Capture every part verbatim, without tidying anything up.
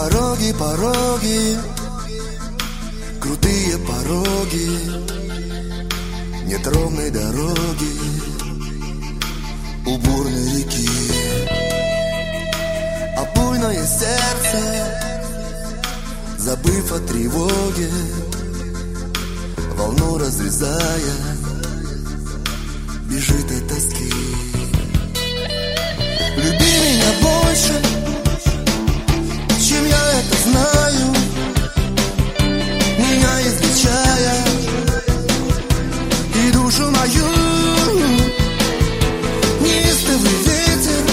Пороги, пороги, крутые пороги, нет ровной дороги у бурной реки. А буйное сердце, забыв о тревоге, волну разрезая, бежит от тоски. Люби меня больше, чем я это знаю, меня излечая и душу мою. Неистовый ветер,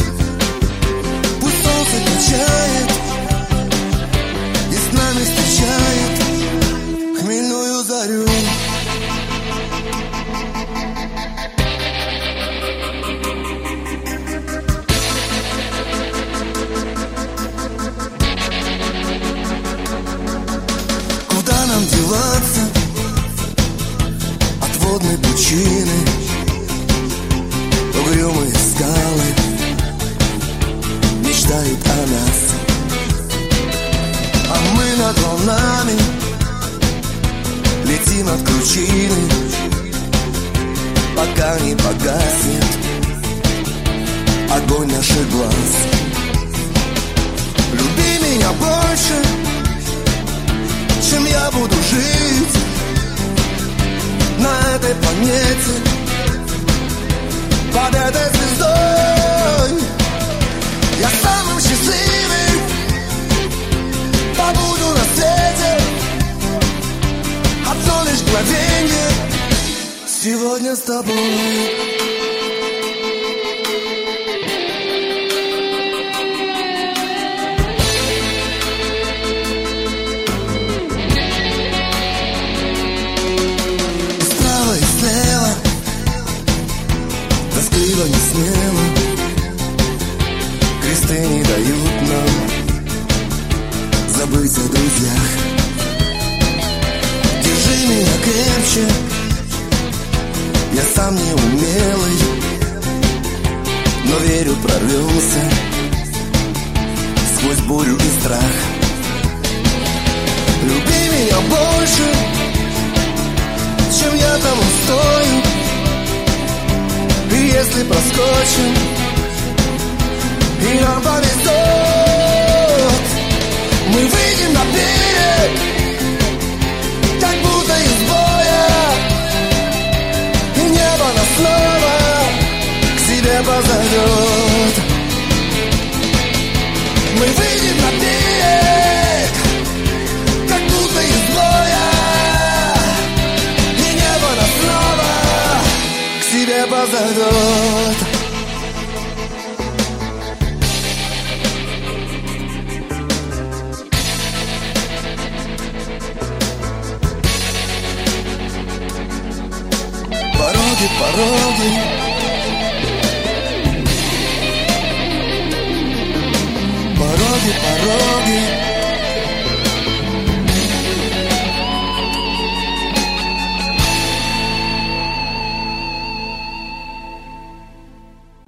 пусть солнце качает и с нами встречает хмельную зарю. Куда нам деваться от водной пучины? Угрюмые скалы мечтают о нас, а мы над волнами летим от кручины, пока не погаснет огонь наших глаз. Люби меня больше, чем я буду жить на этой планете, под этой звездой. Я самым счастливым побуду на свете, одно лишь мгновенье сегодня с тобой. Тоскливо, не смело, кресты не дают нам забыть о друзьях. Держи меня крепче, я сам не умелый, но верю, прорвемся сквозь бурю и страх. Люби меня больше, чем я тому стою. И если проскочим, и нам повезет, мы выйдем на берег, как будто из боя, и небо нас снова к себе позовет. Мы выйдем на берег, как будто из боя, и небо нас снова к себе позовет. Пороги, пороги, пороги, пороги.